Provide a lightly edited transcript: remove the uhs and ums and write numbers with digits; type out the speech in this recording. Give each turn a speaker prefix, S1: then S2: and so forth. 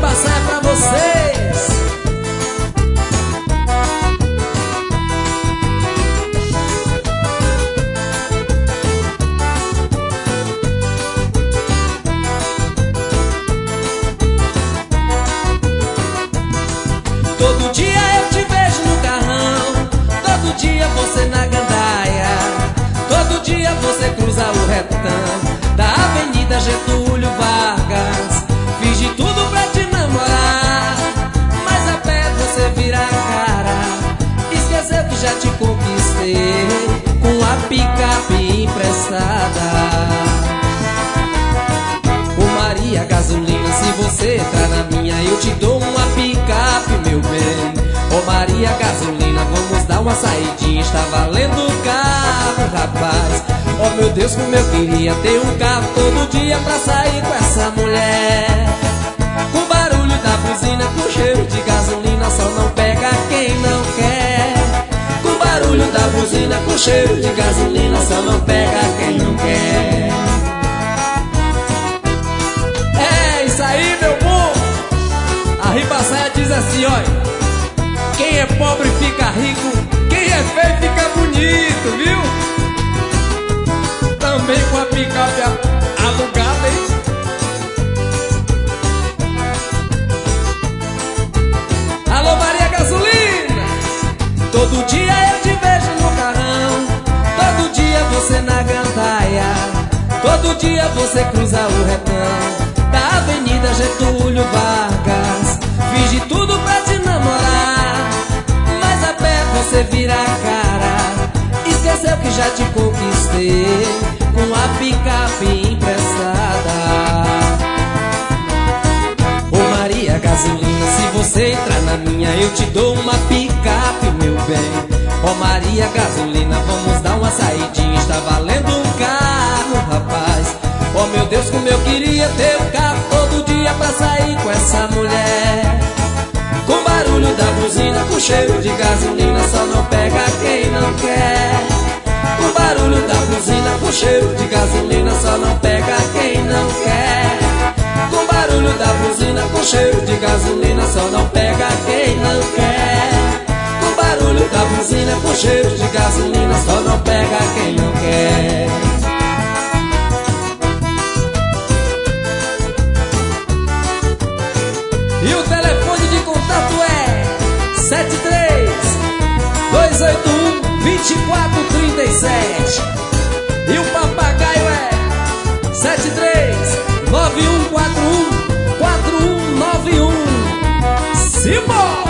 S1: Ribaçá é pra vocês.
S2: Todo dia eu te vejo no carrão, todo dia você na gandaia, todo dia você cruza o retão da Avenida Getúlio Vargas. Fiz de tudo pra te namorar, mas a pé você vira a cara. Esqueceu que já te conquistei com a picape emprestada. Ô Maria Gasolina, se você entrar na minha, eu te dou uma picape, meu bem. Ô Maria Gasolina, vamos dar uma saidinha, está valendo o carro, rapaz. Oh meu Deus, como eu queria ter um carro todo dia pra sair com essa mulher. Com barulho da buzina, com cheiro de gasolina, só não pega quem não quer. Com barulho da buzina, com cheiro de gasolina, só não pega quem não quer.
S1: É isso aí, meu povo. A Ribaçaia diz assim, olha: quem é pobre fica rico, quem é feio fica bonito, viu? Também com a picape alugada, hein? Alô, Maria Gasolina!
S2: Todo dia eu te vejo no carrão, todo dia você na gandaia, todo dia você cruza o retão da Avenida Getúlio Vargas. Fiz de tudo pra te namorar, mas a pé você vira a cara. Esqueceu que já te conquistei com a picape emprestada. Ô Maria Gasolina, se você entrar na minha, eu te dou uma picape, meu bem. Ô Maria Gasolina, vamos dar uma saidinha, está valendo um carro, rapaz. Oh meu Deus, como eu queria ter um carro todo dia pra sair com essa mulher. Com barulho da buzina, com cheiro de gasolina, só não pega quem não quer. Com barulho da buzina, com cheiro de gasolina, só não pega quem não quer. Com barulho da buzina, com cheiro de gasolina, só não pega quem não quer. Com barulho da buzina, com cheiro de gasolina, só não pega quem não quer.
S1: E o telefone de contato é 73-281-2437. E o papagaio é 73-9141-4191. Simbora!